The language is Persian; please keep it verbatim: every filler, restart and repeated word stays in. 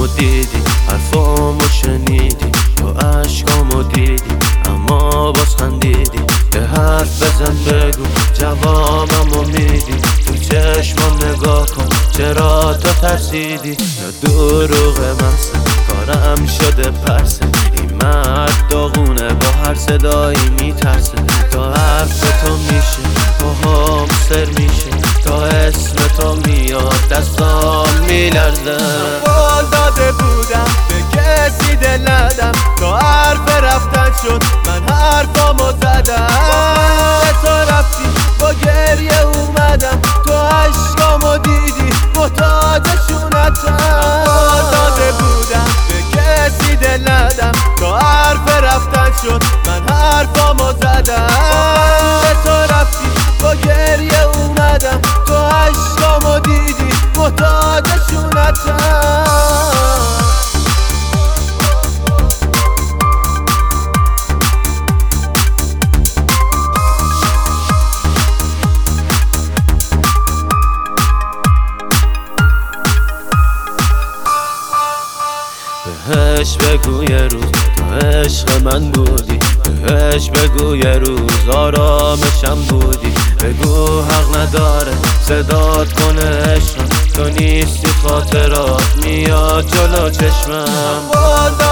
دیدی، حرفامو شنیدی، تو عشقامو دیدی اما باز خندیدی. یه حرف بزن بگو جوابمو میدی، تو چشمام نگاه کن چرا تو ترسیدی. یا دروغ محض کارم شده پرسه، این مرد داغونه با هر صدایی میترسه. تا حرف تو میشه پاهام سر میشه، تا اسم تو میاد دستام میلرزه. قول داده بودم به کسی دل ندم، تا حرف رفتن شد من حرفامو زدم. با تو رفتی با گریه اومدم، تو عشقامو دیدی محتاجشونتم. قول داده بودم به کسی دل ندم، تا حرف رفتن شد من حرفامو زدم. با تو رفتی با گریه اومدم، تو عشقامو دیدی محتاجشونتم. بهش بگو یه روز تو عشق من بودی، بهش بگو یه روز آرامشم بودی. بگو حق نداره صدات کنه عشقم، تو نیستی خاطرات میاد جلو چشمم.